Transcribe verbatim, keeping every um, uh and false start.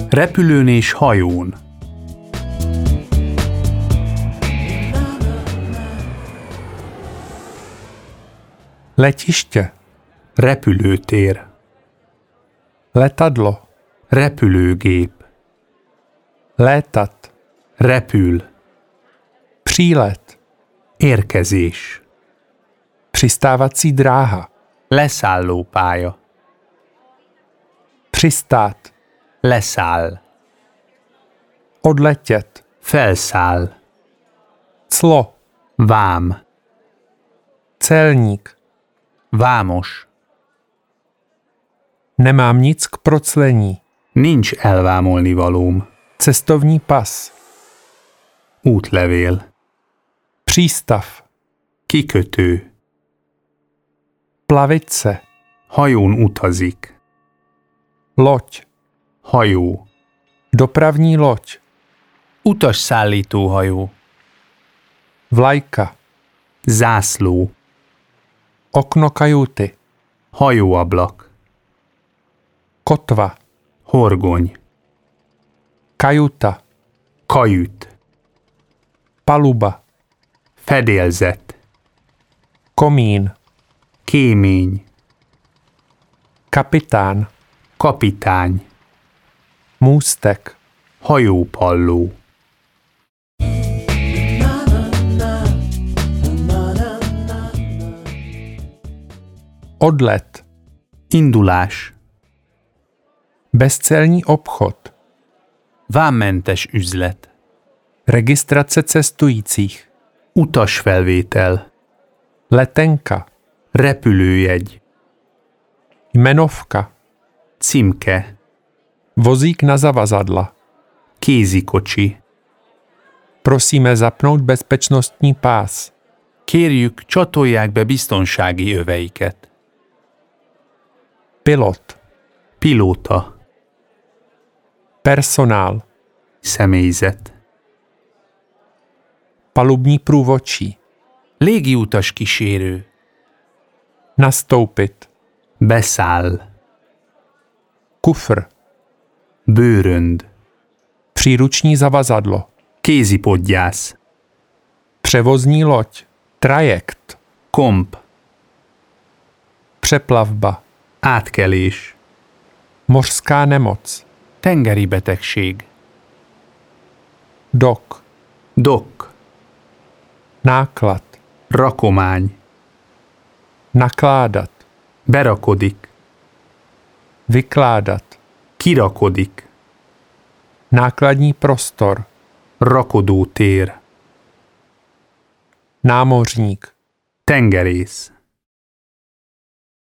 Repülőn és hajón. Letiště, Repülőtér. letadlo, Repülőgép. létat, Repül. přílet, Érkezés. přistávací dráha, Leszállópálya. přistát, Leszáll. odletět, Felszáll. clo, Vám. celník, Vámos. nemám nic k proclení, Nincs elvámolni valóm. cestovní pas, Útlevél. přístav, Kikötő. plavice, Hajón utazik. loď, Hajó. dopravní loď, Utasszállítóhajó. vlajka, Zászló. okno kajuty, Hajóablak. kotva, Horgony. kajuta, Kajüt. paluba, Fedélzet. komín, Kémény. kapitán, Kapitány. můstek, Hajópalló. odlet, Indulás. bezcelní obchod, Vámmentes üzlet. registrace cestujících, Utasfelvétel. letenka, Repülőjegy. jmenovka, Címke. vozík na zavazadla. Kézikocsi. Prosíme zapnout bezpečnostní pás. Kérjük, csatolják be biztonsági öveiket. Pilot, Pilóta. personál, Személyzet. palubní průvodčí, Légiutas kísérő. nastoupit, Beszáll. kufr, Bőrönd. příruční zavazadlo, Kézipodgyász. převozní loď, trajekt, Komp. přeplavba, Átkelés. mořská nemoc, Tengeri betegség. dok, Dok. náklad, Rakomány. nakládat, Berakodik. vykládat, Kirakodik. nákladní prostor, Rakodótér. námořník, Tengerész.